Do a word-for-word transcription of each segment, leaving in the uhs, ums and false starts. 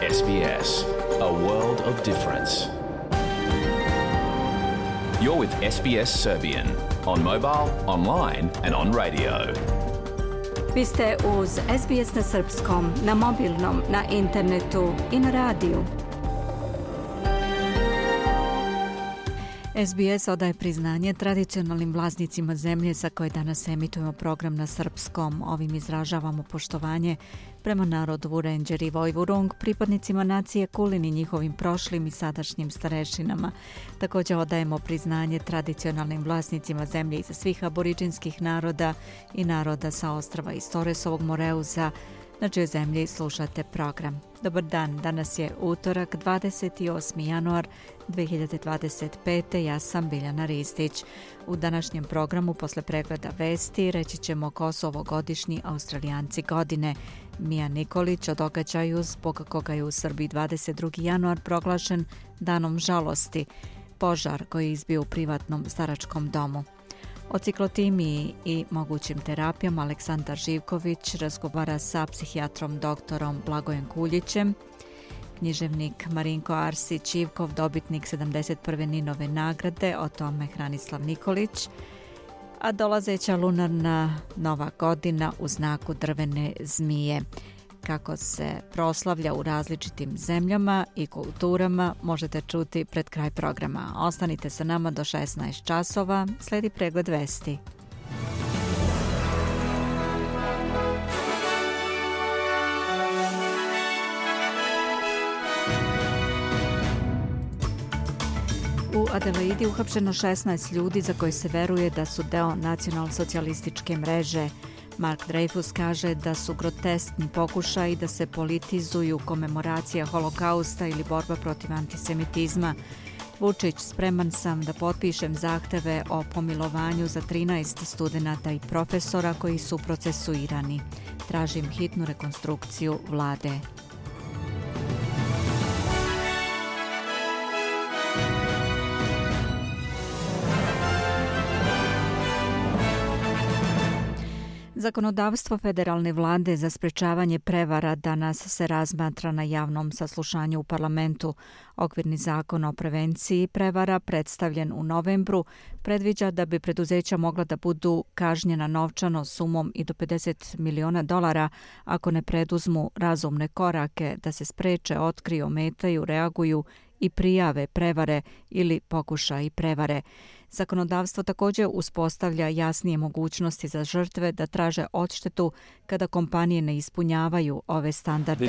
S B S, a world of difference. You're with S B S Serbian on mobile, online and on radio. Vi ste uz S B S na srpskom, na mobilnom, na internetu i na radiju. S B S odaje priznanje tradicionalnim vlasnicima zemlje sa koje danas emitujemo program na srpskom. Ovim izražavamo poštovanje prema narodu Vurenđer i Vojvurung, pripadnicima nacije Kulin i njihovim prošlim i sadašnjim starešinama. Također odajemo priznanje tradicionalnim vlasnicima zemlje iza svih aboriđinskih naroda i naroda sa ostrava iz Toresovog Moreuza, na čijoj zemlji slušate program. Dobar dan, danas je utorak, dvadeset osmi januar dve hiljade dvadeset pete. Ja sam Biljana Ristić. U današnjem programu posle pregleda vesti reći ćemo ko su ovogodišnji Australijanci godine. Mija Nikolić o događaju zbog koga je u Srbiji dvadeset drugi januar proglašen danom žalosti, požar koji je izbio u privatnom staračkom domu. O ciklotimiji i mogućim terapijama Aleksandar Živković razgovara sa psihijatrom doktorom Blagojem Kuljićem. Književnik Marinko Arsić Ivkov, dobitnik sedamdeset prve Ninove nagrade, o tome Hranislav Nikolić. A dolazeća lunarna nova godina u znaku drvene zmije. Kako se proslavlja u različitim zemljama i kulturama možete čuti pred kraj programa. Ostanite sa nama do šesnaest časova, sledi pregled vesti. U Adelaidi uhapšeno šesnaest ljudi za koje se veruje da su deo nacionalsocijalističke mreže. Mark Dreyfus kaže da su groteskni pokušaji da se politizuju komemoracija holokausta ili borba protiv antisemitizma. Vučić, spreman sam da potpišem zahteve o pomilovanju za trinaest studenata i profesora koji su procesuirani. Tražim hitnu rekonstrukciju vlade. Zakonodavstvo federalne vlade za sprečavanje prevara danas se razmatra na javnom saslušanju u parlamentu. Okvirni zakon o prevenciji prevara, predstavljen u novembru, predviđa da bi preduzeća mogla da budu kažnjena novčano sumom i do pedeset miliona dolara ako ne preduzmu razumne korake da se spreče, otkriju, ometaju, reaguju i prijave prevare ili pokušaji prevare. Zakonodavstvo također uspostavlja jasnije mogućnosti za žrtve da traže odštetu kada kompanije ne ispunjavaju ove standarde.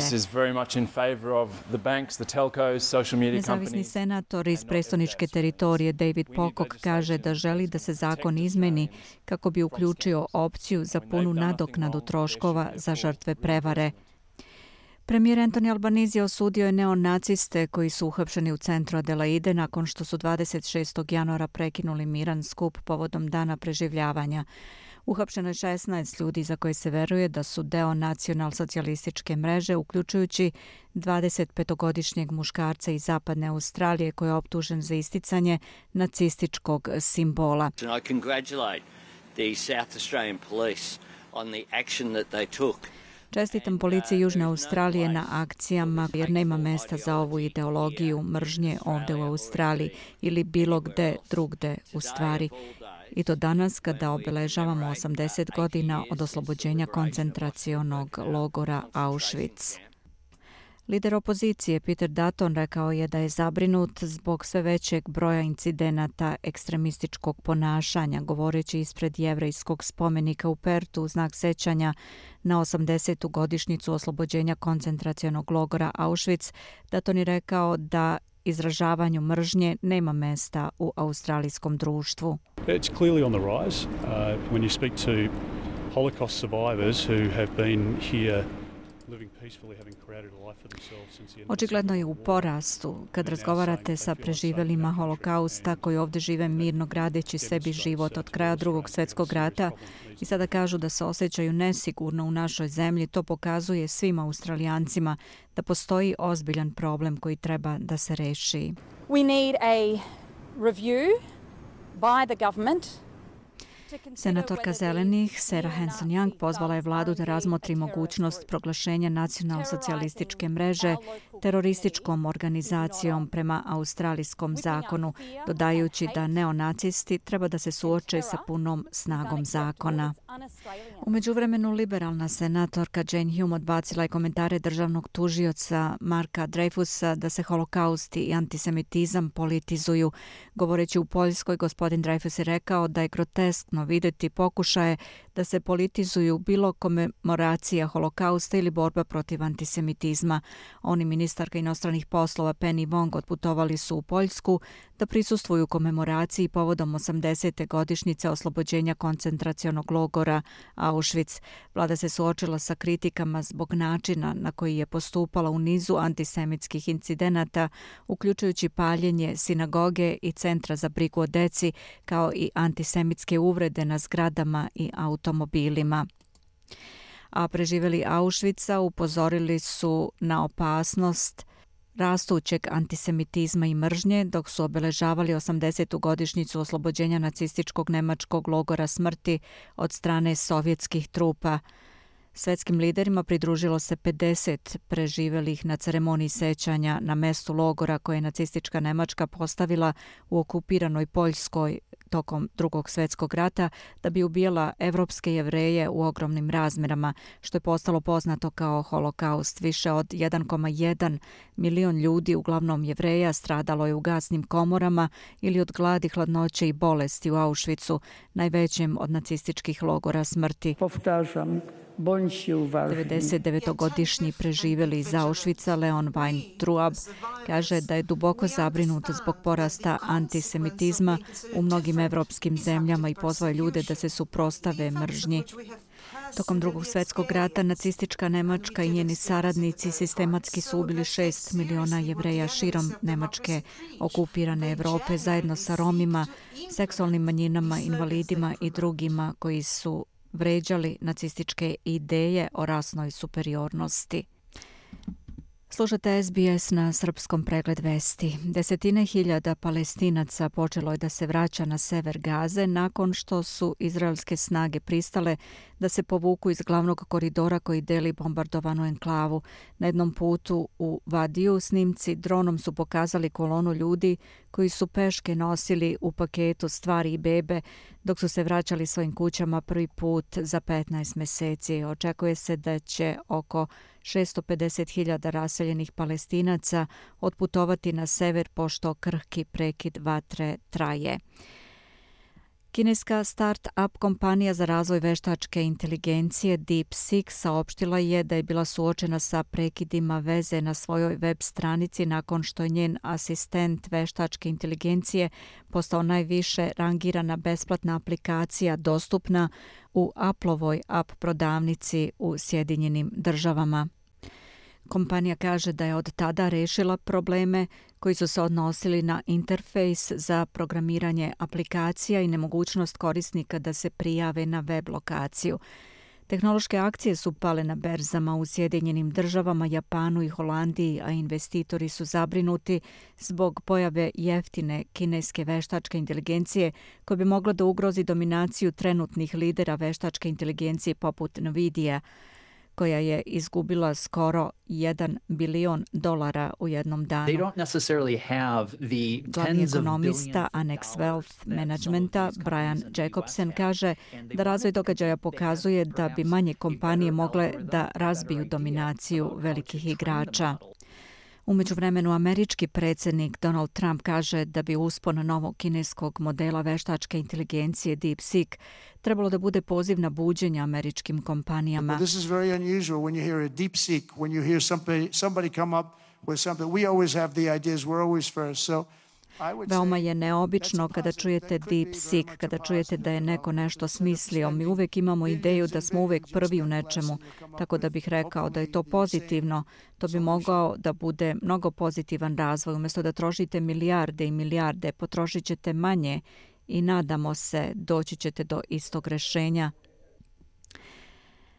Nezavisni senator iz prestoničke teritorije David Pocock kaže da želi da se zakon izmeni kako bi uključio opciju za punu nadoknadu troškova za žrtve prevare. Premijer Anthony Albanese osudio je neonaciste koji su uhapšeni u centru Adelaide nakon što su dvadeset šestog januara prekinuli miran skup povodom dana preživljavanja. Uhapšeno je šesnaest ljudi za koje se veruje da su deo nacionalsocijalističke mreže, uključujući dvadesetpetogodišnjeg muškarca iz zapadne Australije koji je optužen za isticanje nacističkog simbola. I congratulate the South Australian police on the action that they took. Čestitam policiji Južne Australije na akcijama jer nema mesta za ovu ideologiju mržnje ovdje u Australiji ili bilo gde drugde u stvari. I to danas kada obeležavamo osamdeset godina od oslobođenja koncentracionog logora Auschwitz. Lider opozicije Peter Dutton rekao je da je zabrinut zbog sve većeg broja incidenata ekstremističkog ponašanja, govoreći ispred jevrejskog spomenika u Pertu u znak sećanja na osamdesetu godišnjicu oslobođenja koncentracionog logora Auschwitz. Dutton je rekao da izražavanju mržnje nema mesta u australijskom društvu. It's clearly on the rise. Uh, when you speak to Holocaust survivors who have been here Očigledno je u porastu kad razgovarate sa preživelima holokausta koji ovdje žive mirno gradeći sebi život od kraja drugog svjetskog rata i sada kažu da se osjećaju nesigurno u našoj zemlji. To pokazuje svim Australijancima da postoji ozbiljan problem koji treba da se reši. We need a review by the government Senatorka Zelenih Sarah Hanson-Young pozvala je vladu da razmotri mogućnost proglašenja nacional-socijalističke mreže terorističkom organizacijom prema australijskom zakonu, dodajući da neonacisti treba da se suoče sa punom snagom zakona. U međuvremenu liberalna senatorka Jane Hume odbacila je komentare državnog tužioca Marka Dreyfusa da se holokaust i antisemitizam politizuju. Govoreći u Poljskoj, gospodin Dreyfus je rekao da je groteskno vidjeti pokušaje da se politizuju bilo komemoracija holokausta ili borba protiv antisemitizma. On i ministarka inostranih poslova Penny Wong otputovali su u Poljsku da prisustvuju komemoraciji povodom osamdesete godišnjice oslobođenja koncentracionog logora Auschwitz. Vlada se suočila sa kritikama zbog načina na koji je postupala u nizu antisemitskih incidenata, uključujući paljenje sinagoge i centra za brigu o deci, kao i antisemitske uvrede na zgradama i automobilima. A preživjeli Auschwitza upozorili su na opasnost rastućeg antisemitizma i mržnje dok su obeležavali osamdesetu godišnjicu oslobođenja nacističkog nemačkog logora smrti od strane sovjetskih trupa. Svetskim liderima pridružilo se pedeset preživjelih na ceremoniji sećanja na mestu logora koje je nacistička Nemačka postavila u okupiranoj Poljskoj tokom Drugog svjetskog rata da bi ubijala evropske Jevreje u ogromnim razmjerama, što je postalo poznato kao holokaust. Više od jedan zarez jedan milion ljudi, uglavnom Jevreja, stradalo je u gasnim komorama ili od gladi, hladnoće i bolesti u Auschwitzu, najvećem od nacističkih logora smrti. Powtarzam. devedesetdevetogodišnji preživjeli iz Auschwitza Leon Weintraub kaže da je duboko zabrinut zbog porasta antisemitizma u mnogim evropskim zemljama i pozvao ljude da se suprotstave mržnji. Tokom Drugog svjetskog rata nacistička Nemačka i njeni saradnici sistematski su ubili šest miliona Jevreja širom Nemačke okupirane Evrope zajedno sa Romima, seksualnim manjinama, invalidima i drugima koji su vređali nacističke ideje o rasnoj superiornosti. Slušate S B S na srpskom pregled vesti. Desetine hiljada Palestinaca počelo je da se vraća na sever Gaze nakon što su izraelske snage pristale da se povuku iz glavnog koridora koji deli bombardovanu enklavu. Na jednom putu u Vadiju snimci dronom su pokazali kolonu ljudi koji su peške nosili u paketu stvari i bebe dok su se vraćali svojim kućama prvi put za petnaest mjeseci. Očekuje se da će oko šesto pedeset hiljada raseljenih Palestinaca otputovati na sever pošto krhki prekid vatre traje. Kineska start-up kompanija za razvoj veštačke inteligencije DeepSeek saopštila je da je bila suočena sa prekidima veze na svojoj web stranici nakon što je njen asistent veštačke inteligencije postao najviše rangirana besplatna aplikacija dostupna u Appleovoj app prodavnici u Sjedinjenim državama. Kompanija kaže da je od tada rešila probleme koji su se odnosili na interfejs za programiranje aplikacija i nemogućnost korisnika da se prijave na web lokaciju. Tehnološke akcije su pale na berzama u Sjedinjenim državama, Japanu i Holandiji, a investitori su zabrinuti zbog pojave jeftine kineske veštačke inteligencije koja bi mogla da ugrozi dominaciju trenutnih lidera veštačke inteligencije poput Nvidia, koja je izgubila skoro jedan bilion dolara u jednom danu. Glavni ekonomista Annex Wealth Managementa Brian Jacobsen kaže da razvoj događaja pokazuje da bi manje kompanije mogle da razbiju dominaciju velikih igrača. U međuvremenu američki predsjednik Donald Trump kaže da bi uspon novog kineskog modela veštačke inteligencije DeepSeek trebalo da bude poziv na buđenje američkim kompanijama. This is very unusual when you hear a DeepSeek, when you hear somebody somebody come up with something. We always have the ideas, we're always first. So Veoma je neobično kada čujete DeepSeek, kada čujete da je neko nešto smislio. Mi uvek imamo ideju da smo uvek prvi u nečemu, tako da bih rekao da je to pozitivno. To bi mogao da bude mnogo pozitivan razvoj. Umjesto da trošite milijarde i milijarde, potrošit ćete manje i nadamo se doći ćete do istog rešenja.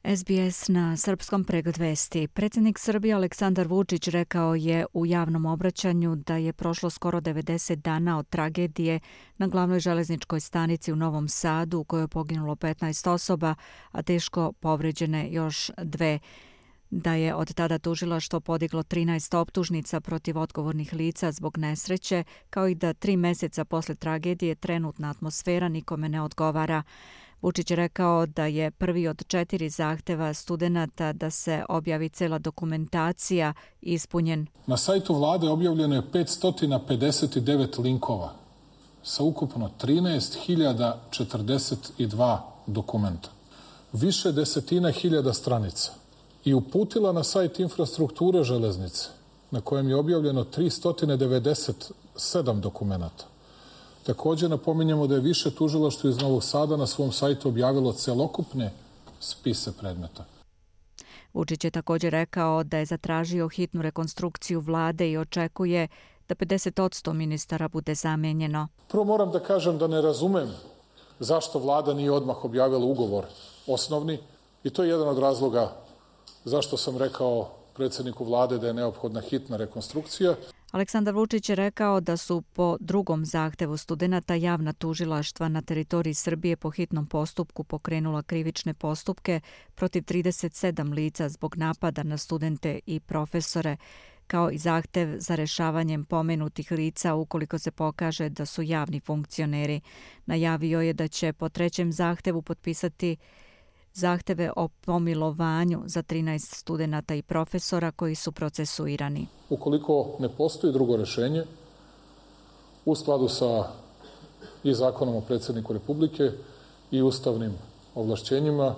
S B S na srpskom pregled vesti. Predsjednik Srbije Aleksandar Vučić rekao je u javnom obraćanju da je prošlo skoro devedeset dana od tragedije na glavnoj železničkoj stanici u Novom Sadu u kojoj je poginulo petnaest osoba, a teško povređene još dve. Da je od tada tužilaštvo podiglo trinaest optužnica protiv odgovornih lica zbog nesreće, kao i da tri mjeseca posle tragedije trenutna atmosfera nikome ne odgovara. Vučić je rekao da je prvi od četiri zahteva studenata da se objavi cela dokumentacija ispunjen. Na sajtu vlade objavljeno je petsto pedeset devet linkova sa ukupno trinaest hiljada četrdeset dva dokumenta. Više desetina hiljada stranica. I uputila na sajt infrastrukture železnice, na kojem je objavljeno tristo devedeset sedam dokumenata. Također napominjemo da je više tužilaštvo iz Novog Sada na svom sajtu objavilo celokupne spise predmeta. Vučić je također rekao da je zatražio hitnu rekonstrukciju vlade i očekuje da pedeset posto ministara bude zamijenjeno. Prvo moram da kažem da ne razumem zašto vlada nije odmah objavila ugovor osnovni i to je jedan od razloga zašto sam rekao predsjedniku vlade da je neophodna hitna rekonstrukcija. Aleksandar Vučić je rekao da su po drugom zahtevu studenata javna tužilaštva na teritoriji Srbije po hitnom postupku pokrenula krivične postupke protiv trideset sedam lica zbog napada na studente i profesore, kao i zahtev za rešavanjem pomenutih lica ukoliko se pokaže da su javni funkcioneri. Najavio je da će po trećem zahtevu potpisati zahteve o pomilovanju za trinaest studenata i profesora koji su procesuirani. Ukoliko ne postoji drugo rešenje, u skladu sa i zakonom o predsjedniku Republike i ustavnim ovlašćenjima,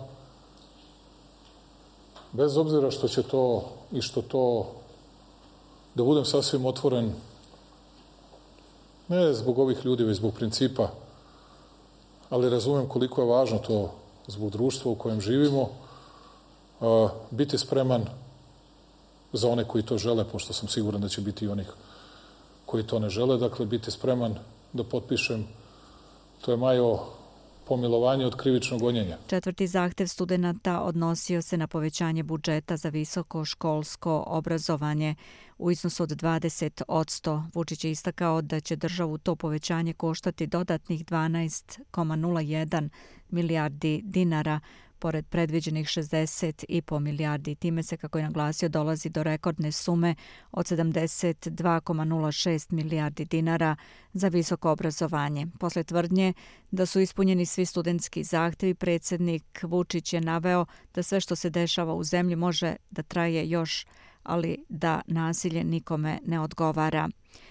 bez obzira što će to i što to, da budem sasvim otvoren, ne zbog ovih ljudi, već zbog principa, ali razumem koliko je važno to zbog društva u kojem živimo, biti spreman za one koji to žele, pošto sam siguran da će biti i onih koji to ne žele, dakle biti spreman da potpišem, to je Majo, pomilovanje od krivičnog gonjenja. Četvrti zahtev studenata odnosio se na povećanje budžeta za visoko školsko obrazovanje u iznosu od dvadeset posto. Vučić je istakao da će državu to povećanje koštati dodatnih dvanaest zarez nula jedan milijardi dinara, pored predviđenih šezdeset i po milijardi. Time se, kako je naglasio, dolazi do rekordne sume od sedamdeset dva zarez nula šest milijardi dinara za visoko obrazovanje. Posle tvrdnje da su ispunjeni svi studentski zahtevi, predsjednik Vučić je naveo da sve što se dešava u zemlji može da traje još, ali da nasilje nikome ne odgovara.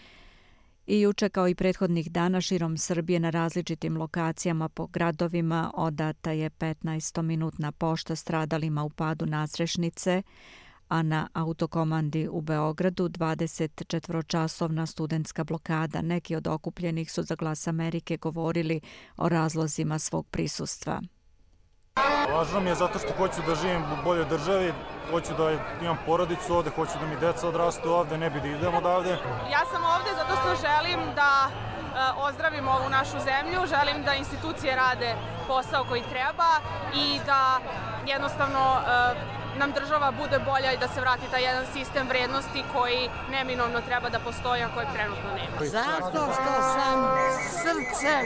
I juče, kao i prethodnih dana, širom Srbije na različitim lokacijama po gradovima odata je petnaestominutna pošta stradalima u padu nadstrešnice, a na autokomandi u Beogradu dvadesetčetvoročasovna studentska blokada. Neki od okupljenih su za Glas Amerike govorili o razlozima svog prisustva. Važno mi je zato što hoću da živim u boljoj državi, hoću da imam porodicu ovde, hoću da mi deca odrastu ovde, ne bi da idem odavde. Ja sam ovde zato što želim da e, ozdravim ovu našu zemlju, želim da institucije rade posao koji treba i da jednostavno e, nam država bude bolja i da se vrati taj jedan sistem vrednosti koji neminovno treba da postoji, a kojeg trenutno nema. Zato što sam srcem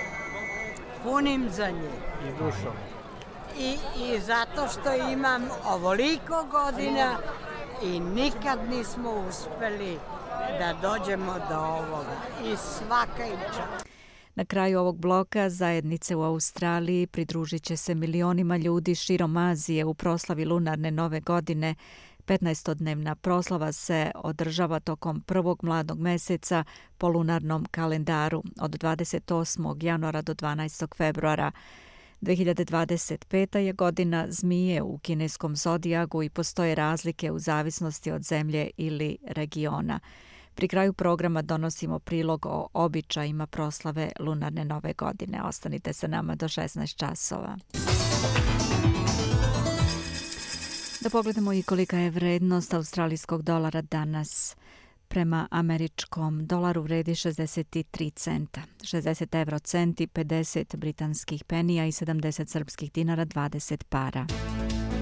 punim za nje. I dušom. I, I zato što imam ovoliko godina i nikad nismo uspeli da dođemo do ovoga. I svaka im čast. Na kraju ovog bloka zajednice u Australiji pridružit će se milionima ljudi širom Azije u proslavi lunarne nove godine. petnaestodnevna proslava se održava tokom prvog mladog meseca po lunarnom kalendaru od dvadeset osmog januara do dvanaestog februara. dve hiljade dvadeset peta je godina zmije u kineskom zodijaku i postoje razlike u zavisnosti od zemlje ili regiona. Pri kraju programa donosimo prilog o običajima proslave lunarne nove godine. Ostanite sa nama do šesnaest časova. Da pogledamo i kolika je vrednost australijskog dolara danas. Prema američkom dolaru vredi šezdeset tri centa, šezdeset evro centi, pedeset britanskih penija i sedamdeset srpskih dinara, dvadeset para.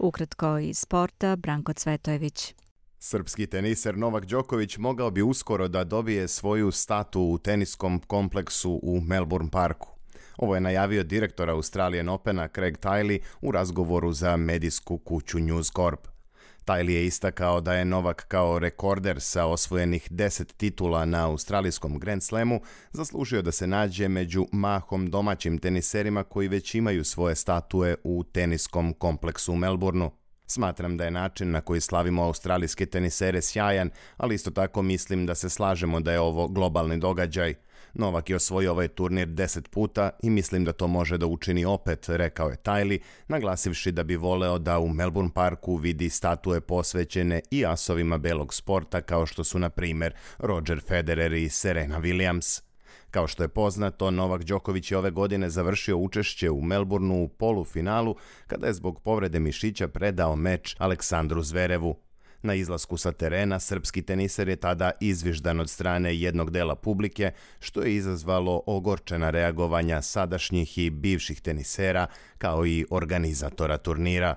Ukratko iz sporta, Branko Cvetojević. Srpski teniser Novak Đoković mogao bi uskoro da dobije svoju statu u teniskom kompleksu u Melbourne Parku. Ovo je najavio direktor Australian Opena Craig Tiley u razgovoru za medijsku kuću News Corp. Tiley je istakao da je Novak kao rekorder sa osvojenih deset titula na australijskom Grand Slamu zaslužio da se nađe među mahom domaćim teniserima koji već imaju svoje statue u teniskom kompleksu u Melbourneu. Smatram da je način na koji slavimo australijske tenisere sjajan, ali isto tako mislim da se slažemo da je ovo globalni događaj. Novak je osvojio ovaj turnir deset puta i mislim da to može da učini opet, rekao je Tiley, naglasivši da bi voleo da u Melbourne Parku vidi statue posvećene i asovima belog sporta kao što su na primjer Roger Federer i Serena Williams. Kao što je poznato, Novak Đoković je ove godine završio učešće u Melbourneu u polufinalu kada je zbog povrede mišića predao meč Aleksandru Zverevu. Na izlasku sa terena srpski teniser je tada izviždan od strane jednog dela publike, što je izazvalo ogorčena reagovanja sadašnjih i bivših tenisera kao i organizatora turnira.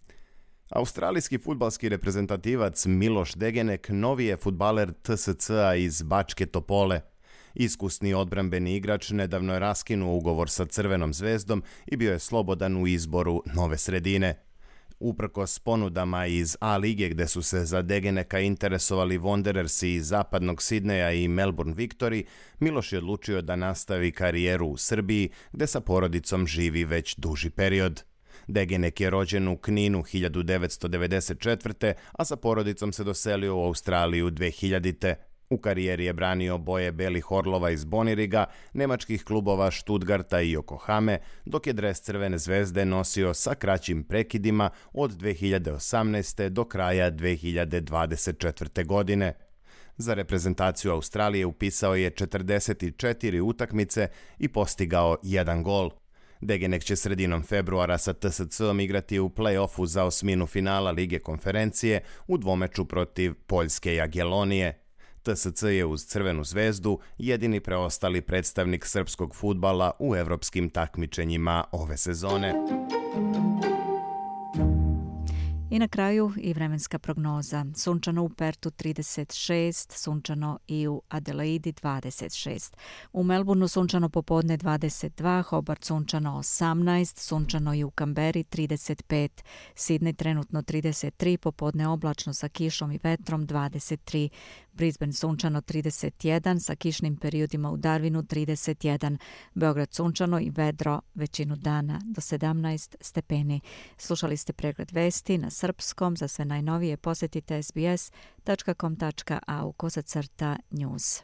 Australijski fudbalski reprezentativac Miloš Degenek novi je fudbaler T S C-a iz Bačke Topole. Iskusni odbrambeni igrač nedavno je raskinuo ugovor sa Crvenom zvezdom i bio je slobodan u izboru nove sredine. Uprkos ponudama iz A lige gde su se za Degeneka interesovali Wanderersi iz zapadnog Sidneja i Melbourne Victory, Miloš je odlučio da nastavi karijeru u Srbiji gde sa porodicom živi već duži period. Degenek je rođen u Kninu hiljadu devetsto devedeset četvrte. a sa porodicom se doselio u Australiju dve hiljadite. U karijeri je branio boje belih orlova iz Boniriga, nemačkih klubova Stuttgarta i Yokohame, dok je dres Crvene zvezde nosio sa kraćim prekidima od dve hiljade osamnaeste. do kraja dve hiljade dvadeset četvrte. godine. Za reprezentaciju Australije upisao je četrdeset četiri utakmice i postigao jedan gol. Degenek će sredinom februara sa T S C-om igrati u play-offu za osminu finala Lige konferencije u dvomeču protiv Poljske Jagelonije. T S C je uz Crvenu zvezdu jedini preostali predstavnik srpskog fudbala u evropskim takmičenjima ove sezone. I na kraju i vremenska prognoza. Sunčano u Pertu trideset šest, sunčano i u Adelaidi dvadeset šest. U Melbourneu sunčano popodne dvadeset dva, Hobart sunčano osamnaest, sunčano i u Kamberi trideset pet, Sidney trenutno trideset tri, popodne oblačno sa kišom i vetrom dvadeset tri, Brisbane sunčano trideset jedan, sa kišnim periodima u Darwinu trideset jedan, Beograd sunčano i vedro većinu dana do sedamnaest stepeni. Slušali ste pregled vesti na srpskom. Za sve najnovije posjetite s b s tačka com tačka a u kosacrta news.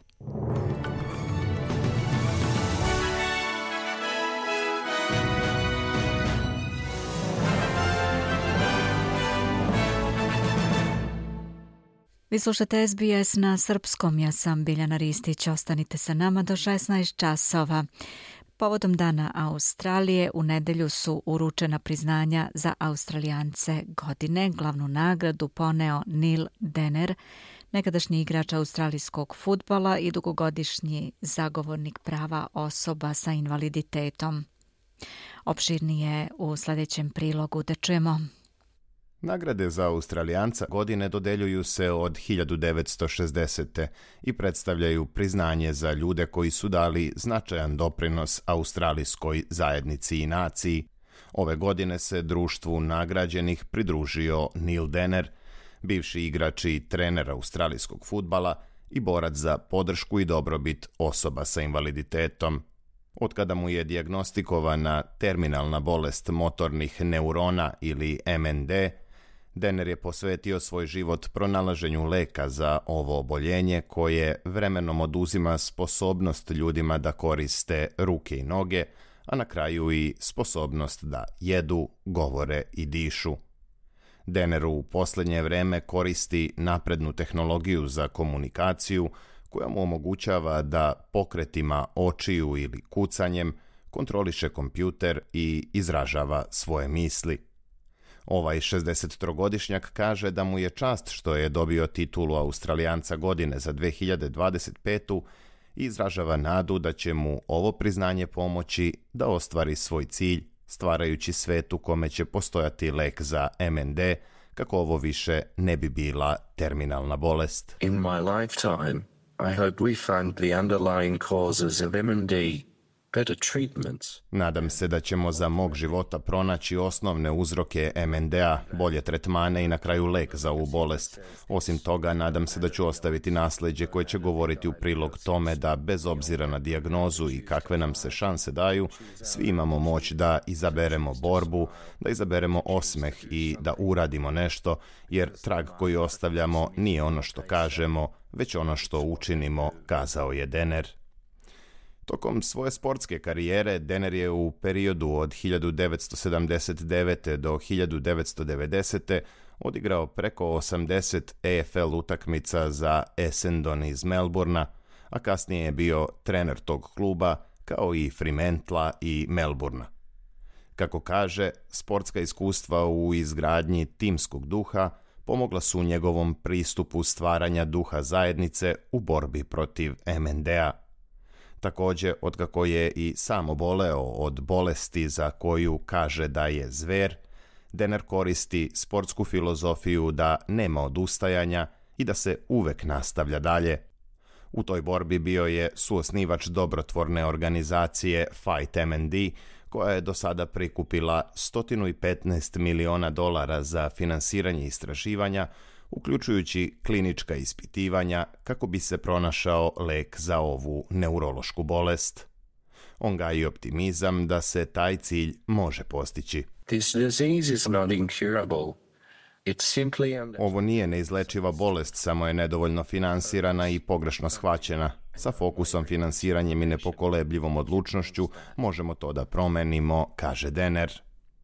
Vi slušate S B S na srpskom, ja sam Biljana Ristić, ostanite sa nama do šesnaest časova. Povodom Dana Australije u nedelju su uručena priznanja za Australijance godine. Glavnu nagradu poneo Neil Denner, nekadašnji igrač australijskog fudbala i dugogodišnji zagovornik prava osoba sa invaliditetom. Opširnije u sljedećem prilogu da čujemo. Nagrade za Australijanca godine dodeljuju se od hiljadu devetsto šezdesete. i predstavljaju priznanje za ljude koji su dali značajan doprinos australijskoj zajednici i naciji. Ove godine se društvu nagrađenih pridružio Neil Denner, bivši igrač i trener australijskog fudbala i borac za podršku i dobrobit osoba sa invaliditetom. Otkada mu je dijagnostikovana terminalna bolest motornih neurona ili M N D, Denner je posvetio svoj život pronalaženju leka za ovo oboljenje koje vremenom oduzima sposobnost ljudima da koriste ruke i noge, a na kraju i sposobnost da jedu, govore i dišu. Denner u posljednje vreme koristi naprednu tehnologiju za komunikaciju koja mu omogućava da pokretima očiju ili kucanjem kontroliše kompjuter i izražava svoje misli. Ovaj šezdesettrogodišnjak kaže da mu je čast što je dobio titulu Australijanca godine za dve hiljade dvadeset petu i izražava nadu da će mu ovo priznanje pomoći da ostvari svoj cilj stvarajući svet u kome će postojati lek za M N D, kako ovo više ne bi bila terminalna bolest. In my lifetime, I hope we find the underlying causes of M N D, better treatments. Nadam se da ćemo za mog života pronaći osnovne uzroke M N D-a, bolje tretmane i na kraju lek za ovu bolest. Osim toga, nadam se da ću ostaviti nasljeđe koje će govoriti u prilog tome da, bez obzira na dijagnozu i kakve nam se šanse daju, svi imamo moć da izaberemo borbu, da izaberemo osmeh i da uradimo nešto, jer trag koji ostavljamo nije ono što kažemo, već ono što učinimo, kazao je Denner. Tokom svoje sportske karijere, Denner je u periodu od hiljadu devetsto sedamdeset devete. do hiljadu devetsto devedesete. odigrao preko osamdeset A F L utakmica za Essendon iz Melbourna, a kasnije je bio trener tog kluba, kao i Fremantla i Melbourna. Kako kaže, sportska iskustva u izgradnji timskog duha pomogla su njegovom pristupu stvaranja duha zajednice u borbi protiv M N D-a. Također, otkako je i sam oboleo od bolesti za koju kaže da je zver, Denner koristi sportsku filozofiju da nema odustajanja i da se uvek nastavlja dalje. U toj borbi bio je suosnivač dobrotvorne organizacije Fight M N D, koja je do sada prikupila sto petnaest miliona dolara za finansiranje istraživanja, uključujući klinička ispitivanja kako bi se pronašao lek za ovu neurološku bolest. On gaji optimizam da se taj cilj može postići. This disease is not incurable. It's simply... Ovo nije neizlečiva bolest, samo je nedovoljno finansirana i pogrešno shvaćena. Sa fokusom, finansiranjem i nepokolebljivom odlučnošću možemo to da promenimo, kaže Denner.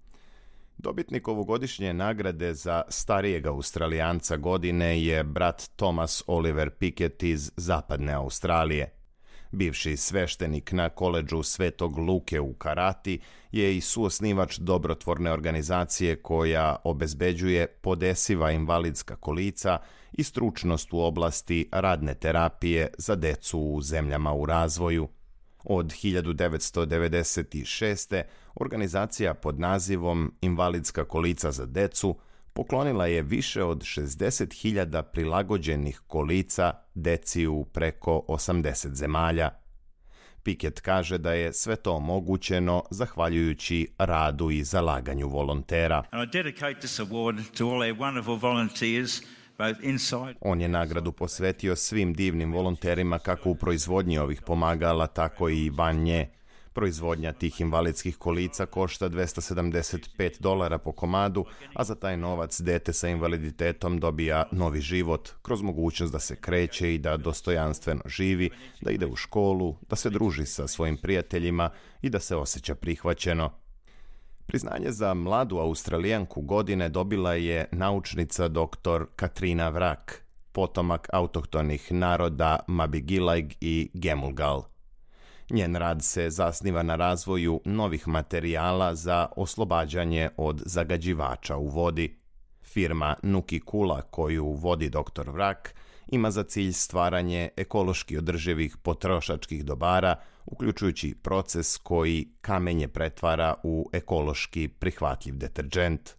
Dobitnik ovogodišnje nagrade za starijeg Australijanca godine je brat Thomas Oliver Pickett iz zapadne Australije. Bivši sveštenik na koledžu Svetog Luke u Karati je i suosnivač dobrotvorne organizacije koja obezbeđuje podesiva invalidska kolica i stručnost u oblasti radne terapije za decu u zemljama u razvoju. Od hiljadu devetsto devedeset šeste. organizacija pod nazivom Invalidska kolica za decu poklonila je više od šezdeset hiljada prilagođenih kolica deci u preko osamdeset zemalja. Pickett kaže da je sve to omogućeno zahvaljujući radu i zalaganju volontera. On je nagradu posvetio svim divnim volonterima kako u proizvodnji ovih pomagala, tako i van nje. Proizvodnja tih invalidskih kolica košta dvesta sedamdeset pet dolara po komadu, a za taj novac dete sa invaliditetom dobija novi život, kroz mogućnost da se kreće i da dostojanstveno živi, da ide u školu, da se druži sa svojim prijateljima i da se osjeća prihvaćeno. Priznanje za mladu Australijanku godine dobila je naučnica doktor Katrina Vrak, potomak autohtonih naroda Mabigilaig i Gemulgal. Njen rad se zasniva na razvoju novih materijala za oslobađanje od zagađivača u vodi. Firma Nuki Kula, koju vodi doktor Vrak, ima za cilj stvaranje ekološki održivih potrošačkih dobara, uključujući proces koji kamenje pretvara u ekološki prihvatljiv deterdžent.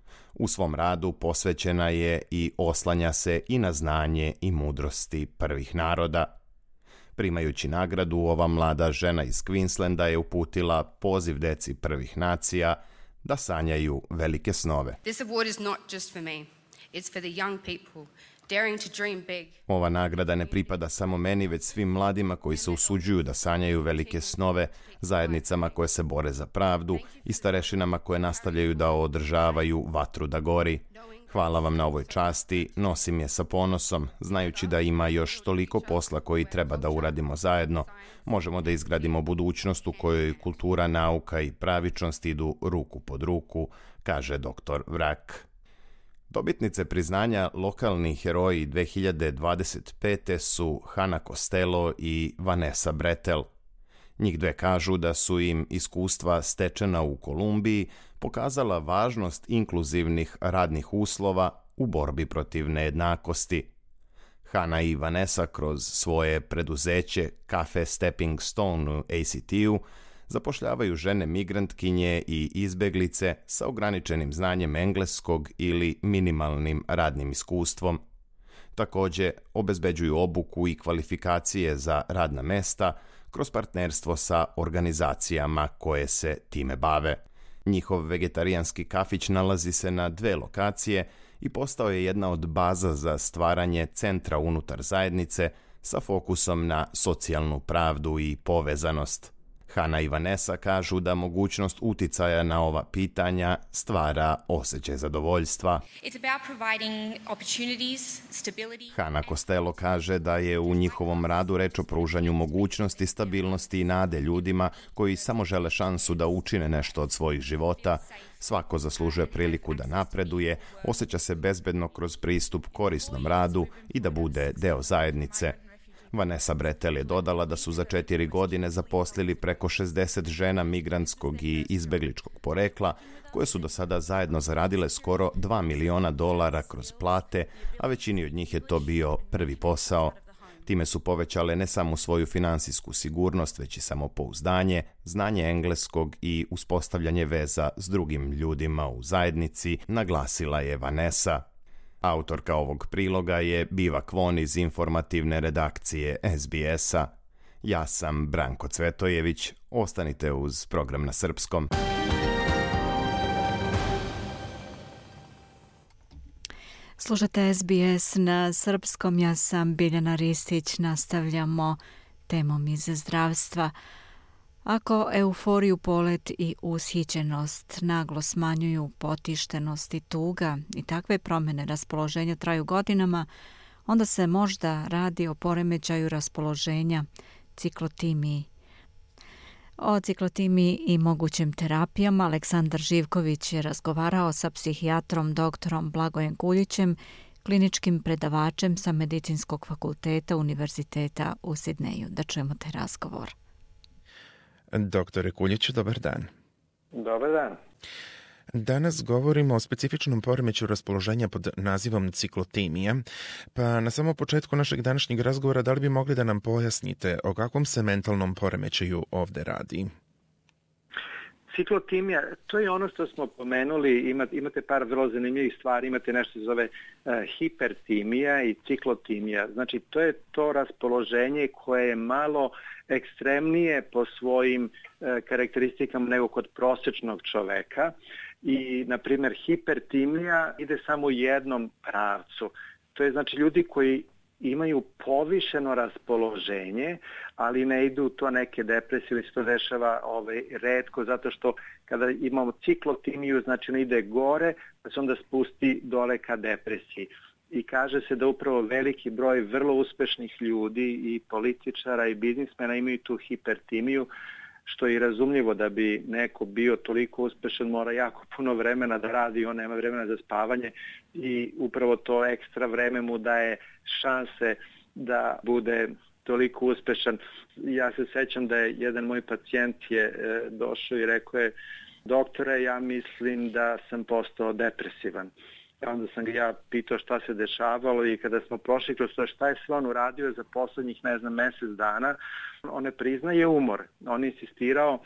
U svom radu posvećena je i oslanja se i na znanje i mudrosti prvih naroda. Primajući nagradu, ova mlada žena iz Queenslanda je uputila poziv deci prvih nacija da sanjaju velike snove. This award is not just for me. It's for the young people daring to dream big. Ova nagrada ne pripada samo meni, već svim mladima koji se usuđuju da sanjaju velike snove, zajednicama koje se bore za pravdu i starešinama koje nastavljaju da održavaju vatru da gori. Hvala vam na ovoj časti, nosim je sa ponosom, znajući da ima još toliko posla koji treba da uradimo zajedno. Možemo da izgradimo budućnost u kojoj kultura, nauka i pravičnost idu ruku pod ruku, kaže doktor Vrak. Dobitnice priznanja lokalni heroji dve hiljade dvadeset pete. su Hannah Costello i Vanessa Brettel. Njih dve kažu da su im iskustva stečena u Kolumbiji pokazala važnost inkluzivnih radnih uslova u borbi protiv nejednakosti. Hannah i Vanessa kroz svoje preduzeće Cafe Stepping Stone u A C T-u zapošljavaju žene migrantkinje i izbeglice sa ograničenim znanjem engleskog ili minimalnim radnim iskustvom. Također, obezbeđuju obuku i kvalifikacije za radna mesta kroz partnerstvo sa organizacijama koje se time bave. Njihov vegetarijanski kafić nalazi se na dve lokacije i postao je jedna od baza za stvaranje centra unutar zajednice sa fokusom na socijalnu pravdu i povezanost. Hana i Vanessa kažu da mogućnost uticaja na ova pitanja stvara osjećaj zadovoljstva. Hana Costello kaže da je u njihovom radu reč o pružanju mogućnosti, stabilnosti i nade ljudima koji samo žele šansu da učine nešto od svojih života. Svako zaslužuje priliku da napreduje, osjeća se bezbedno kroz pristup korisnom radu i da bude deo zajednice. Vanessa Bretel je dodala da su za četiri godine zaposlili preko šezdeset žena migrantskog i izbegličkog porekla, koje su do sada zajedno zaradile skoro dva miliona dolara kroz plate, a većini od njih je to bio prvi posao. Time su povećale ne samo svoju finansijsku sigurnost, već i samopouzdanje, znanje engleskog i uspostavljanje veza s drugim ljudima u zajednici, naglasila je Vanessa. Autorka ovog priloga je Biva Kvon iz informativne redakcije S B S-a. Ja sam Branko Cvetojević. Ostanite uz program na srpskom. Slušate S B S na srpskom. Ja sam Biljana Ristić. Nastavljamo temom iz zdravstva. Ako euforiju, polet i ushićenost naglo smanjuju potištenost i tuga i takve promjene raspoloženja traju godinama, onda se možda radi o poremećaju raspoloženja, ciklotimiji. O ciklotimiji i mogućim terapijama Aleksandar Živković je razgovarao sa psihijatrom doktorom Blagojem Kuljićem, kliničkim predavačem sa Medicinskog fakulteta Univerziteta u Sidneju. Da čujemo taj razgovor. Doktore Kuljiću, dobar dan. Dobar dan. Danas govorimo o specifičnom poremeću raspoloženja pod nazivom ciklotimija, pa na samom početku našeg današnjeg razgovora da li bi mogli da nam pojasnite o kakvom se mentalnom poremećaju ovde radi? Ciklotimija, to je ono što smo pomenuli, imate, imate par vrlo zanimljivih stvari, imate nešto se zove uh, hipertimija i ciklotimija. Znači, to je to raspoloženje koje je malo ekstremnije po svojim uh, karakteristikama nego kod prosječnog čoveka. I, na primjer, hipertimija ide samo u jednom pravcu. To je znači ljudi koji imaju povišeno raspoloženje, ali ne idu u to neke depresije, ili se to dešava ovaj, retko, zato što kada imamo ciklotimiju, znači on ide gore, pa se onda spusti dole ka depresiji. I kaže se da upravo veliki broj vrlo uspešnih ljudi i političara i biznismena imaju tu hipertimiju, što je i razumljivo da bi neko bio toliko uspešan, mora jako puno vremena da radi, on nema vremena za spavanje i upravo to ekstra vreme mu daje šanse da bude toliko uspešan. Ja se sećam da je jedan moj pacijent je e, došao i rekao je: doktore, ja mislim da sam postao depresivan. Onda sam ga ja pitao šta se dešavalo i kada smo prošli kroz to šta je sve on uradio za poslednjih, ne znam, mesec dana, on ne priznaje umor. On je insistirao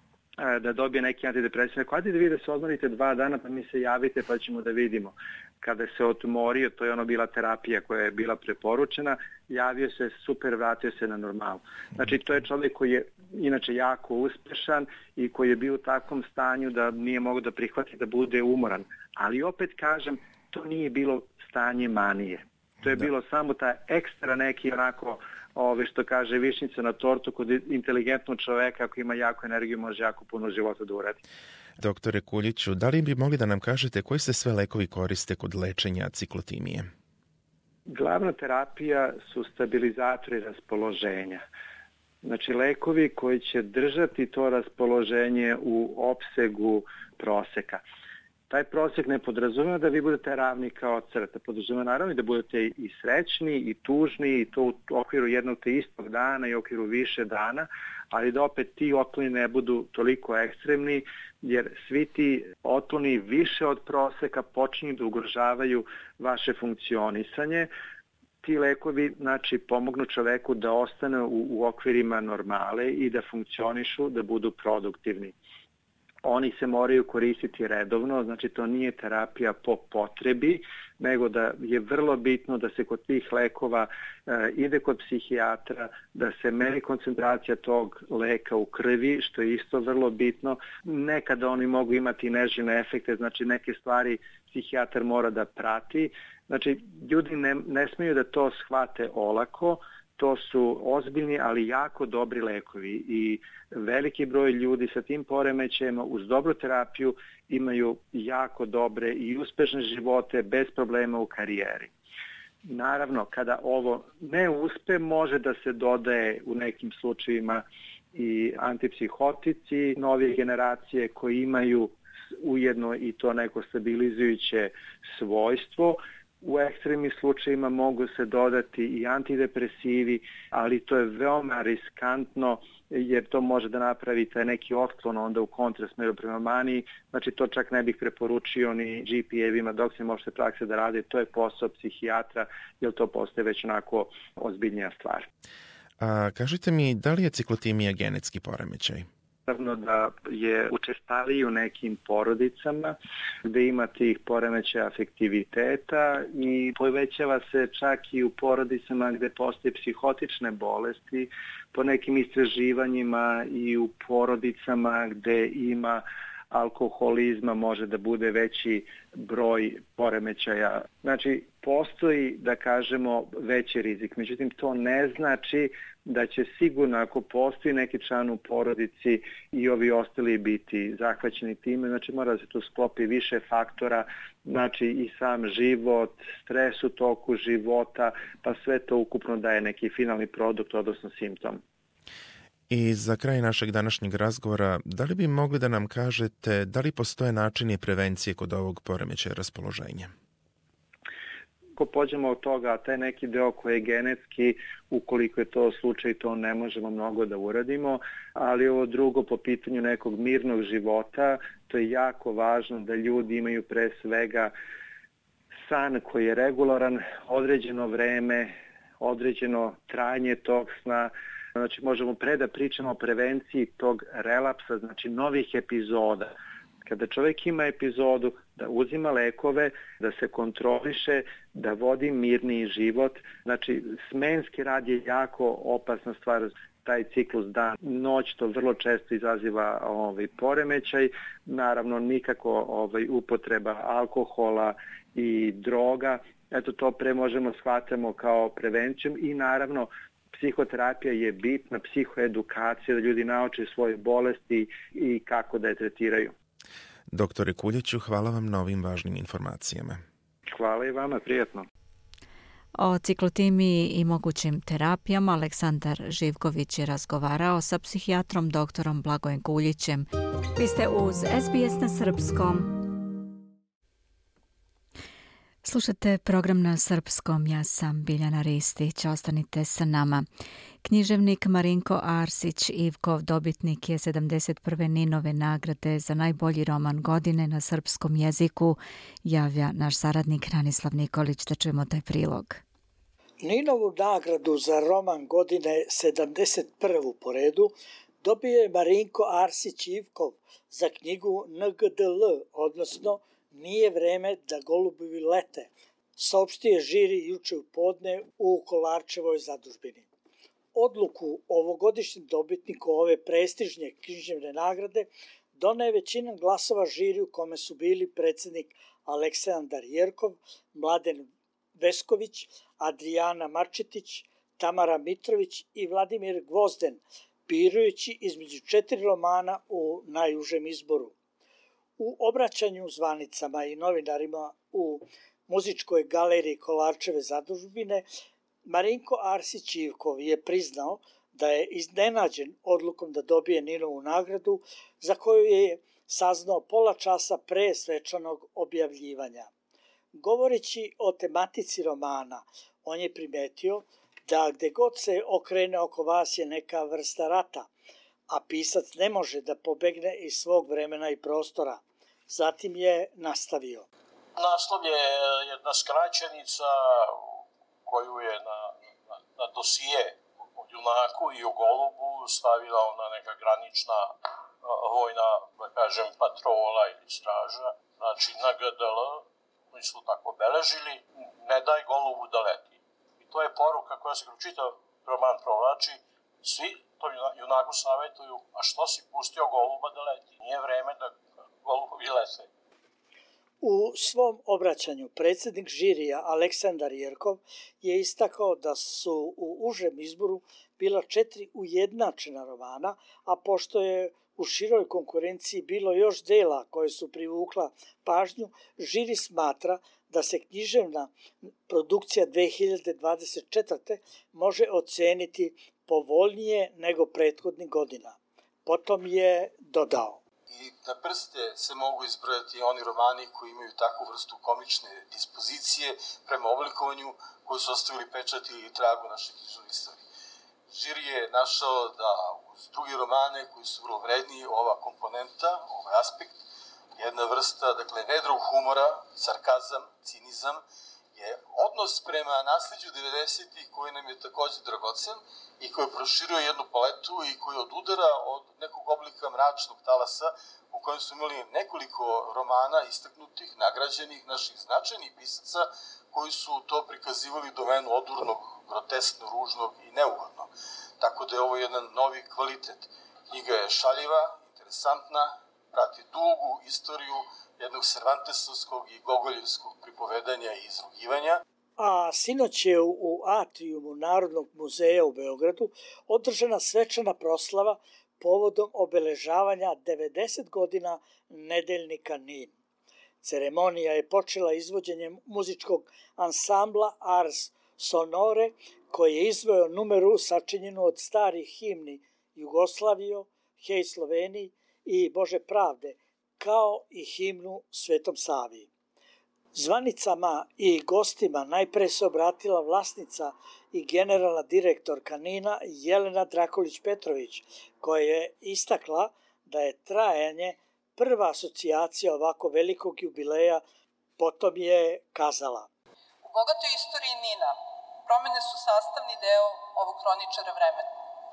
da dobije neki antidepresivan. Rekao, ajde da vi da se odmorite dva dana pa mi se javite pa ćemo da vidimo. Kada se odmorio, to je ono bila terapija koja je bila preporučena, javio se super, vratio se na normalu. Znači to je čovjek koji je inače jako uspešan i koji je bio u takvom stanju da nije mogao da prihvati da bude umoran. Ali opet kažem, to nije bilo stanje manije. To je da. bilo samo ta ekstra neki onako, ove, što kaže, višnjica na tortu kod inteligentnog čoveka, ako ima jako energiju, može jako puno života da uradi. Doktore Kuljiću, da li bi mogli da nam kažete koji se sve lekovi koriste kod lečenja ciklotimije? Glavna terapija su stabilizatori raspoloženja. Znači lekovi koji će držati to raspoloženje u opsegu proseka. Taj prosjek ne podrazumeva da vi budete ravni kao crta, podrazumeva naravno da budete i srećni i tužni i to u okviru jednog te istog dana i u okviru više dana, ali da opet ti otkloni ne budu toliko ekstremni, jer svi ti otkloni više od proseka počinju da ugrožavaju vaše funkcionisanje. ti lekovi znači, pomognu čoveku da ostane u, u okvirima normale i da funkcionišu, da budu produktivni. Oni se moraju koristiti redovno, znači to nije terapija po potrebi, nego da je vrlo bitno da se kod tih lekova e, ide kod psihijatra, da se meri koncentracija tog leka u krvi, što je isto vrlo bitno. Nekada oni mogu imati neželjene efekte, znači neke stvari psihijatar mora da prati. Znači, ljudi ne, ne smiju da to shvate olako, to su ozbiljni, ali jako dobri lekovi i veliki broj ljudi sa tim poremećajima uz dobru terapiju imaju jako dobre i uspešne živote bez problema u karijeri. Naravno, kada ovo ne uspe, može da se dodaje u nekim slučajevima i antipsihotici nove generacije koji imaju ujedno i to neko stabilizujuće svojstvo. U ekstremnim slučajima mogu se dodati i antidepresivi, ali to je veoma riskantno jer to može da napravi taj neki otklon onda u kontrasmeru prema maniji. Znači to čak ne bih preporučio ni G P A-vima dok se možete prakse da rade. To je posao psihijatra jer to postaje već onako ozbiljnija stvar. A kažite mi, da li je ciklotimija genetski poremećaj? Naravno da je učestaliji u nekim porodicama gde ima tih poremećaja afektiviteta i povećava se čak i u porodicama gde postoje psihotične bolesti, po nekim istraživanjima i u porodicama gde ima alkoholizma može da bude veći broj poremećaja. Znači, postoji, da kažemo, veći rizik. Međutim, to ne znači da će sigurno, ako postoji neki član u porodici i ovi ostali biti zahvaćeni time, znači mora da se tu sklopi više faktora, znači i sam život, stres u toku života, pa sve to ukupno daje neki finalni produkt, odnosno simptom. I za kraj našeg današnjeg razgovora, da li bi mogli da nam kažete da li postoje načini prevencije kod ovog poremećaja raspoloženja? Ako pođemo od toga, taj neki deo koji je genetski, ukoliko je to slučaj, to ne možemo mnogo da uradimo, ali ovo drugo po pitanju nekog mirnog života, to je jako važno da ljudi imaju pre svega san koji je regularan, određeno vreme, određeno trajanje tog sna. Znači možemo pre da pričamo o prevenciji tog relapsa, znači novih epizoda. Kada čovjek ima epizodu, da uzima lekove, da se kontroliše, da vodi mirniji život. Znači smenski rad je jako opasna stvar, taj ciklus dan, noć, to vrlo često izaziva ovaj, poremećaj. Naravno nikako ovaj, upotreba alkohola i droga. Eto to pre možemo shvatamo kao prevenciju i naravno psihoterapija je bitna, psihoedukacija, da ljudi nauče svoje bolesti i kako da je tretiraju. Doktore Kuljiću, hvala vam na ovim važnim informacijama. Hvala i vama, prijatno. O ciklotimiji i mogućim terapijama Aleksandar Živković je razgovarao sa psihijatrom doktorom Blagojem Kuljićem. Vi ste uz S B S na srpskom. Slušate program na srpskom, ja sam Biljana Ristić, ostanite sa nama. Književnik Marinko Arsić-Ivkov dobitnik je sedamdeset prve Ninove nagrade za najbolji roman godine na srpskom jeziku, javlja naš saradnik Ranislav Nikolić, da čujemo taj prilog. Ninovu nagradu za roman godine sedamdeset prvu po redu dobio je Marinko Arsić-Ivkov za knjigu N G D L, odnosno Nije vreme da golubovi lete, saopštio je žiri juče u podne u Kolarčevoj zadužbini. Odluku ovogodišnjem dobitniku ove prestižne književne nagrade doneo je većinom glasova žiri u kome su bili predsjednik Aleksandar Jerkov, Mladen Vesković, Adrijana Marčetić, Tamara Mitrović i Vladimir Gvozden, birujući između četiri romana u najužem izboru. U obraćanju zvanicama i novinarima u muzičkoj galeriji Kolarčeve zadužbine, Marinko Arsić-Ivkov je priznao da je iznenađen odlukom da dobije Ninovu nagradu, za koju je saznao pola časa pre svečanog objavljivanja. Govoreći o tematici romana, on je primetio da gde god se okrene oko vas je neka vrsta rata, a pisac ne može da pobegne iz svog vremena i prostora. Zatim je nastavio. Naslov je jedna skraćenica koju je na, na, na dosije o junaku i o golubu stavila ona neka granična vojna, da kažem, patrola ili straža, znači na G D L, oni su tako beležili, ne daj golubu da leti. I to je poruka koja se kroz čitav roman provlači, svi to junaku savjetuju, a što si pustio goluba da leti? Nije vreme da golubovi lete. U svom obraćanju predsjednik žirija Aleksandar Jerkov je istakao da su u užem izboru bila četiri ujednačena romana, a pošto je u široj konkurenciji bilo još dela koje su privukla pažnju, žiri smatra da se književna produkcija dve hiljade dvadeset četvrte može oceniti povoljnije nego prethodnih godina. Potom je dodao: I na prste se mogu izbrojati oni romani koji imaju takvu vrstu komične dispozicije prema oblikovanju koji su ostavili pečat ili tragu naše književne istorije. Žiri je našao da uz drugi romane koji su vrlo vredniji, ova komponenta, ovaj aspekt, jedna vrsta, dakle, vedrog humora, sarkazam, cinizam, je odnos prema nasleđu devedesetih koji nam je takođe dragocen i koji proširuje jednu paletu i koji odudara od nekog oblika mračnog talasa u kojem su imali nekoliko romana istaknutih, nagrađenih, naših značajnih pisaca koji su to prikazivali domenu odurnog, groteskno, ružnog i neugodnog. Tako da je ovo jedan novi kvalitet. Knjiga je šaljiva, interesantna, prati dugu istoriju jednog Cervantesovskog i Gogoljevskog pripovedanja i izrugivanja. A sinoć je u atrijumu Narodnog muzeja u Beogradu održana svečana proslava povodom obeležavanja devedeset godina nedeljnika Nin. Ceremonija je počela izvođenjem muzičkog ansambla Ars Sonore, koji je izveo numeru sačinjenu od starih himni Jugoslavio, Hej Sloveniji i Bože pravde, kao i himnu Svetom Savi. Zvanicama i gostima najpre se obratila vlasnica i generalna direktorka Nina Jelena Drakolić-Petrović, koja je istakla da je trajanje prva asocijacija ovako velikog jubileja, potom je kazala: U bogatoj istoriji Nina promene su sastavni deo ovog hroničara vremena.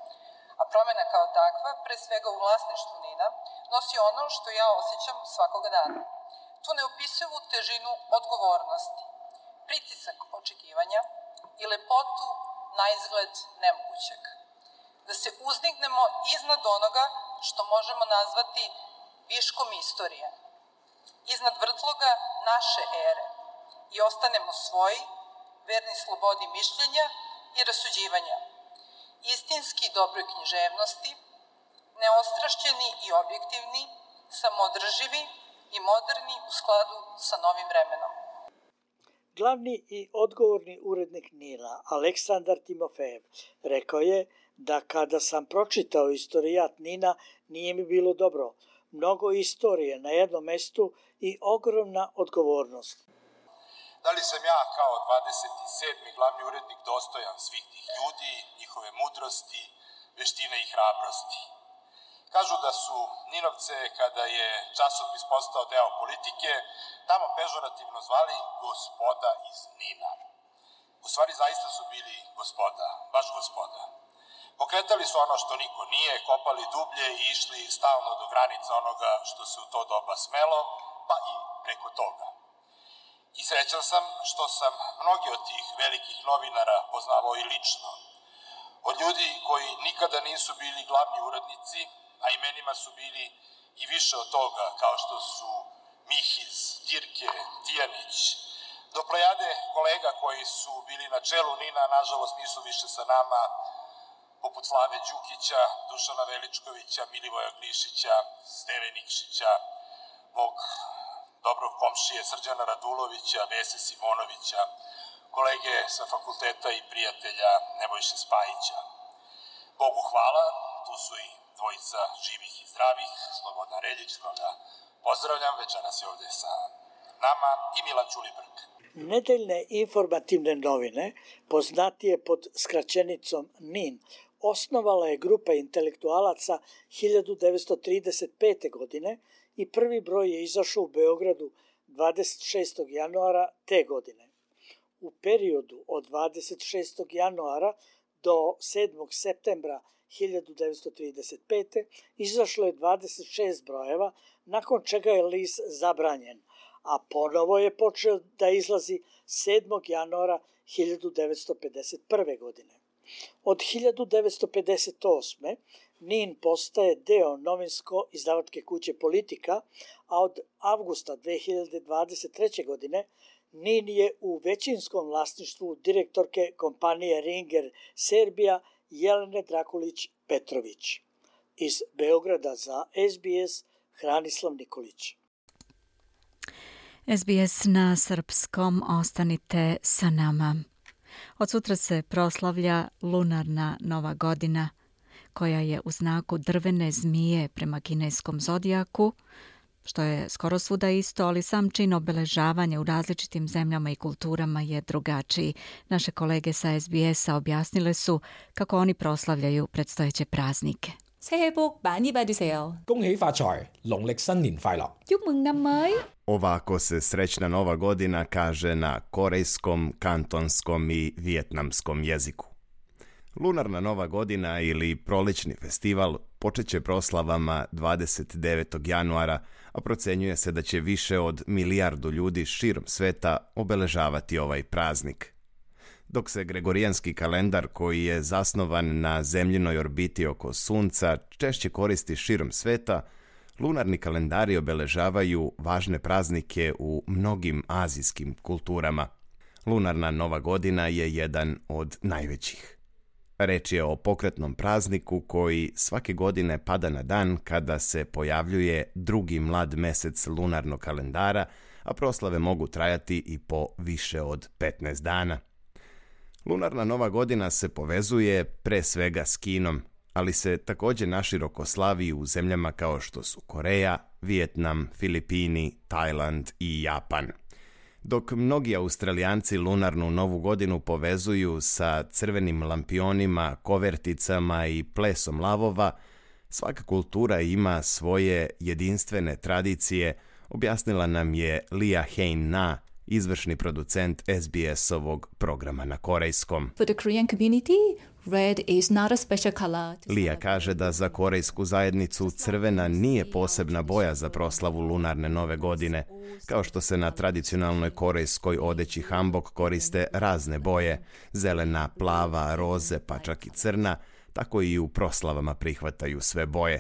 A promena kao takva, pre svega u vlasništvu Nina, nosi ono što ja osjećam svakoga dana. Tu neopisivu težinu odgovornosti, pritisak očekivanja i lepotu na izgled nemogućeg. Da se uzdignemo iznad onoga što možemo nazvati viškom istorije, iznad vrtloga naše ere i ostanemo svoji, verni slobodi mišljenja i rasuđivanja, istinski dobroj književnosti, neostrašćeni i objektivni, samoodrživi i moderni u skladu sa novim vremenom. Glavni i odgovorni urednik Nina, Aleksandar Timofejev, rekao je da kada sam pročitao istorijat Nina, nije mi bilo dobro. Mnogo istorije na jednom mestu i ogromna odgovornost. Da li sam ja kao dvadeset sedmi glavni urednik dostojan svih tih ljudi, njihove mudrosti, veštine i hrabrosti? Kažu da su Ninovce, kada je časopis postao deo politike, tamo pežorativno zvali gospoda iz Nina. U stvari zaista su bili gospoda, baš gospoda. Pokretali su ono što niko nije, kopali dublje i išli stalno do granica onoga što se u to doba smelo, pa i preko toga. I srećan sam što sam mnogi od tih velikih novinara poznavao i lično. Od ljudi koji nikada nisu bili glavni urednici, a imenima su bili i više od toga, kao što su Mihiz, Dirke, Tijanić, do plejade kolega koji su bili na čelu Nina, nažalost nisu više sa nama, poput Slave Đukića, Dušana Veličkovića, Milivoja Glišića, Steve Nikšića, mog dobrog komšije Srđana Radulovića, Vese Simonovića, kolege sa fakulteta i prijatelja Nebojše Spajića. Bogu hvala, tu su i dvojica živih i zdravih, Slobodan Reljić, koga pozdravljam, večeras je ovde sa nama, i Milan Ćulibrk. Nedeljne informativne novine, poznatije pod skraćenicom Nin, osnovala je grupa intelektualaca hiljadu devetsto trideset pete. godine i prvi broj je izašao u Beogradu dvadeset šestog januara te godine. U periodu od dvadeset šestog januara do sedmog septembra hiljadu devetsto trideset pete. izašlo je dvadeset šest brojeva, nakon čega je list zabranjen, a ponovo je počeo da izlazi sedmog januara hiljadu devetsto pedeset prve. godine. Od hiljadu devetsto pedeset osme. Nin postaje deo novinsko-izdavačke kuće Politika, a od avgusta dve hiljade dvadeset treće. godine Nin je u većinskom vlasništvu direktorke kompanije Ringer Serbija Jelene Drakulić-Petrović. Iz Beograda za S B S Hranislav Nikolić. S B S na srpskom, ostanite sa nama. Od sutra se proslavlja lunarna nova godina, koja je u znaku drvene zmije prema kineskom zodijaku, što je skoro svuda isto, ali sam čin obeležavanja u različitim zemljama i kulturama je drugačiji. Naše kolege sa S B S-a objasnile su kako oni proslavljaju predstojeće praznike. 새해 복 많이 받으세요. 恭喜發財，農曆新年快樂. Chúc mừng năm mới. Ovako se srećna nova godina kaže na korejskom, kantonskom i vijetnamskom jeziku. Lunarna nova godina ili prolični festival počet će proslavama dvadeset devetog januara, a procenjuje se da će više od milijardu ljudi širom sveta obeležavati ovaj praznik. Dok se gregorijanski kalendar, koji je zasnovan na zemljinoj orbiti oko Sunca, češće koristi širom sveta, lunarni kalendari obeležavaju važne praznike u mnogim azijskim kulturama. Lunarna nova godina je jedan od najvećih. Reč je o pokretnom prazniku koji svake godine pada na dan kada se pojavljuje drugi mlad mesec lunarnog kalendara, a proslave mogu trajati i po više od petnaest dana. Lunarna nova godina se povezuje pre svega s Kinom, ali se također naširoko slavi u zemljama kao što su Koreja, Vijetnam, Filipini, Tajland i Japan. Dok mnogi Australijanci lunarnu novu godinu povezuju sa crvenim lampionima, koverticama i plesom lavova, svaka kultura ima svoje jedinstvene tradicije, objasnila nam je Lia Hein Na, izvršni producent S B S-ovog programa na korejskom. For the Korean community, red is not a special color. Lija kaže da za korejsku zajednicu crvena nije posebna boja za proslavu lunarne nove godine. Kao što se na tradicionalnoj korejskoj odeći hanbok koriste razne boje, zelena, plava, roze, pa čak i crna, tako i u proslavama prihvataju sve boje.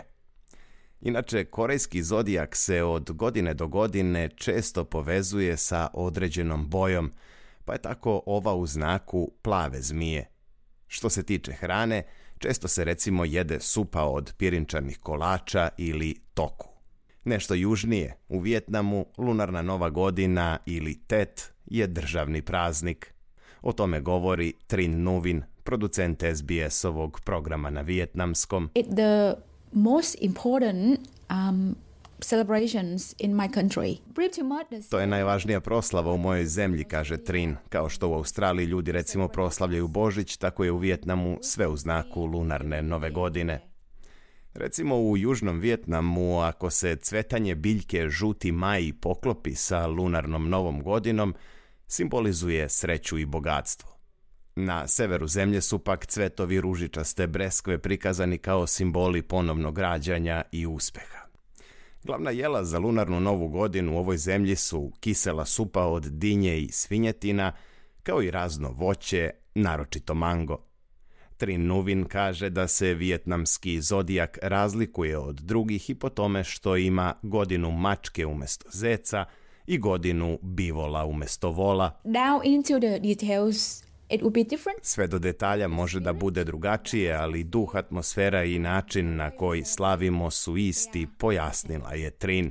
Inače, korejski zodijak se od godine do godine često povezuje sa određenom bojom, pa je tako ova u znaku plave zmije. Što se tiče hrane, često se recimo jede supa od pirinčanih kolača ili toku. Nešto južnije, u Vijetnamu, lunarna nova godina ili Tet je državni praznik. O tome govori Trinh Nguyen, producent S B S-ovog programa na vijetnamskom. It the most important um, celebrations in my country. To je najvažnija proslava u mojoj zemlji, kaže Trinh. Kao što u Australiji ljudi recimo proslavljaju Božić, tako je u Vijetnamu sve u znaku lunarne nove godine. Recimo u južnom Vijetnamu, ako se cvetanje biljke žuti maj poklopi sa lunarnom novom godinom, simbolizuje sreću i bogatstvo. Na severu zemlje su pak cvetovi ružičaste breskve prikazani kao simboli ponovnog rađanja i uspeha. Glavna jela za lunarnu novu godinu u ovoj zemlji su kisela supa od dinje i svinjetina, kao i razno voće, naročito mango. Trinh Nguyen kaže da se vijetnamski zodijak razlikuje od drugih i po tome što ima godinu mačke umjesto zeca i godinu bivola umjesto vola. Down into the details. It would be different. Sve do detalja može da bude drugačije, ali duh, atmosfera i način na koji slavimo su isti, pojasnila je Trinh.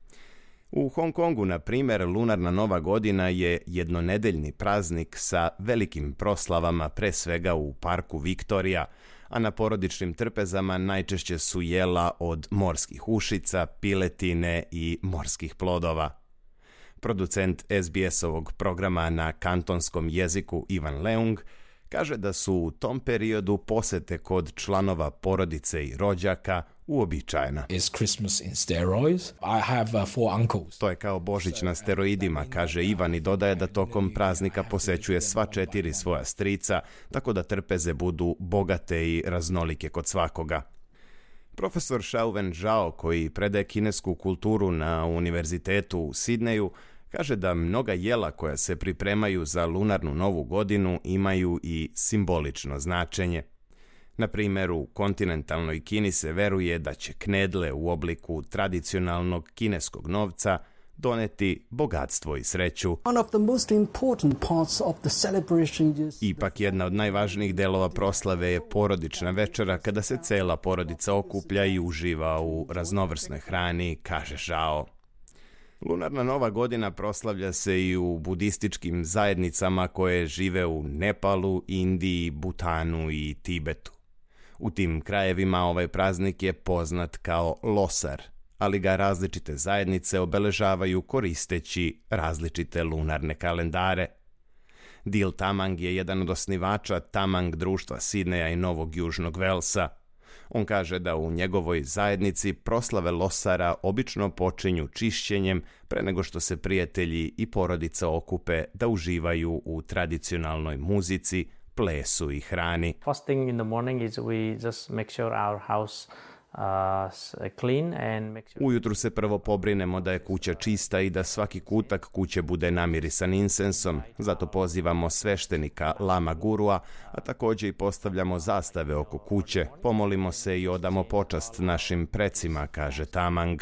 U Hong Kongu, na primjer, lunarna nova godina je jednonedeljni praznik sa velikim proslavama, pre svega u parku Viktorija, a na porodičnim trpezama najčešće su jela od morskih ušica, piletine i morskih plodova. Producent S B S-ovog programa na kantonskom jeziku Ivan Leung kaže da su u tom periodu posete kod članova porodice i rođaka uobičajena. To je kao Božić na steroidima, kaže Ivan i dodaje da tokom praznika posećuje sva četiri svoja strica, tako da trpeze budu bogate i raznolike kod svakoga. Profesor Xiaowen Zhao, koji predaje kinesku kulturu na univerzitetu u Sidneju, kaže da mnoga jela koja se pripremaju za lunarnu novu godinu imaju i simbolično značenje. Na primjer, u kontinentalnoj Kini se veruje da će knedle u obliku tradicionalnog kineskog novca doneti bogatstvo i sreću. Ipak jedna od najvažnijih delova proslave je porodična večera kada se cela porodica okuplja i uživa u raznovrsnoj hrani, kaže Zhao. Lunarna nova godina proslavlja se i u budističkim zajednicama koje žive u Nepalu, Indiji, Butanu i Tibetu. U tim krajevima ovaj praznik je poznat kao Losar, ali ga različite zajednice obeležavaju koristeći različite lunarne kalendare. Dil Tamang je jedan od osnivača Tamang društva Sidneja i Novog Južnog Velsa. On kaže da u njegovoj zajednici proslave Losara obično počinju čišćenjem pre nego što se prijatelji i porodica okupe da uživaju u tradicionalnoj muzici, plesu i hrani. First thing in the morning is we just make sure our house uh, clean and make sure... Ujutru se prvo pobrinemo da je kuća čista i da svaki kutak kuće bude namirisan insensom. Zato pozivamo sveštenika Lama Gurua, a također i postavljamo zastave oko kuće. Pomolimo se i odamo počast našim precima, kaže Tamang.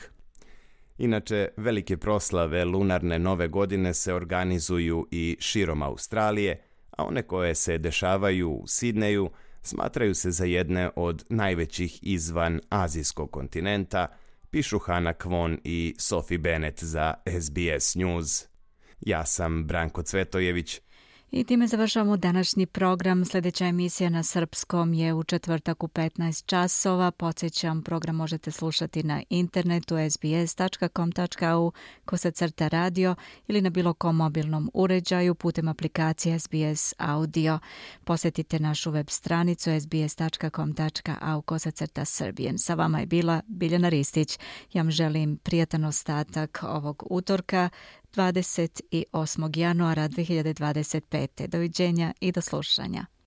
Inače, velike proslave lunarne nove godine se organizuju i širom Australije, a one koje se dešavaju u Sidneju smatraju se za jedne od najvećih izvan azijskog kontinenta, pišu Hana Kwon i Sophie Bennett za S B S News. Ja sam Branko Cvetojević. I time završavamo današnji program. Sljedeća emisija na srpskom je u četvrtak u petnaest časova. Podsjećam, program možete slušati na internetu es be es tačka com tačka a u kosacrta radio ili na bilo kom mobilnom uređaju putem aplikacije S B S Audio. Posjetite našu web stranicu es be es tačka com tačka a u kosacrta Serbian. Sa vama je bila Biljana Ristić. Ja vam želim prijatan ostatak ovog utorka, dvadeset osmog januara dve hiljade dvadeset pete. Doviđenja i do slušanja.